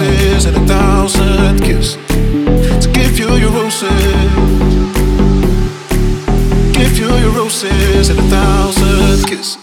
roses and 1,000 kisses. To give you your roses. Give you your roses and 1,000 kisses.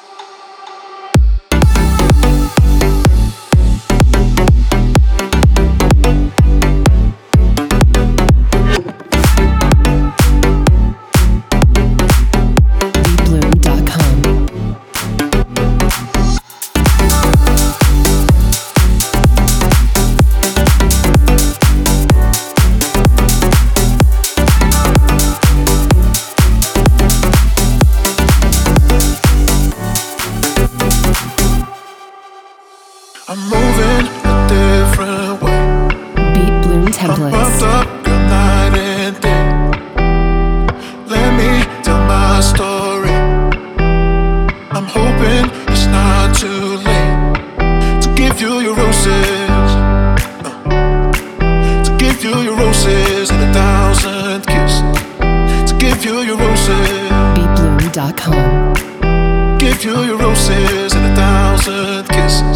I'm moving a different way. Beat Bloom I'm Templates. pumped up good night and day. Let me tell my story. I'm hoping it's not too late to give you your roses. To give you your roses and 1,000 kisses. To give you your roses. BeatBloom.com. Give you your roses and 1,000 kisses.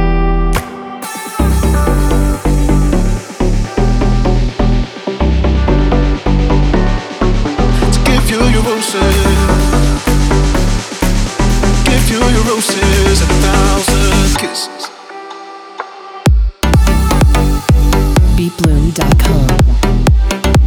Give you your roses and 1,000 kisses. BeatBloom.com.